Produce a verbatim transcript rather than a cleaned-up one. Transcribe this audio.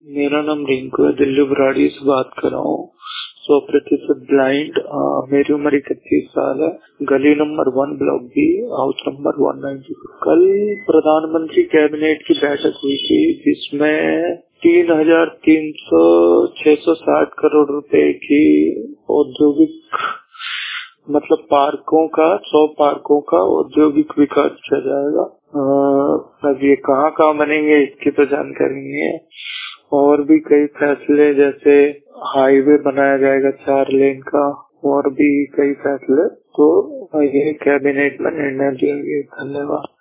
मेरा नाम रिंकू है, दिल्ली बुराड़ी से बात कर रहा हूँ। सौ प्रतिशत ब्लाइंड। मेरी उम्र इकतीस साल है। गली number one, block B, house number one ninety. कल प्रधानमंत्री कैबिनेट की बैठक हुई थी, जिसमें तीन हजार तीन सौ छह सौ साठ करोड़ रुपए की औद्योगिक मतलब पार्कों का सौ पार्कों का औद्योगिक विकास किया जाएगा। अ, अब ये कहाँ कहाँ बनेंगे इसकी तो जानकारी नहीं है। और भी कई फैसले, जैसे हाईवे बनाया जाएगा चार लेन का, और भी कई फैसले तो ये कैबिनेट में निर्णय लिया गया। धन्यवाद।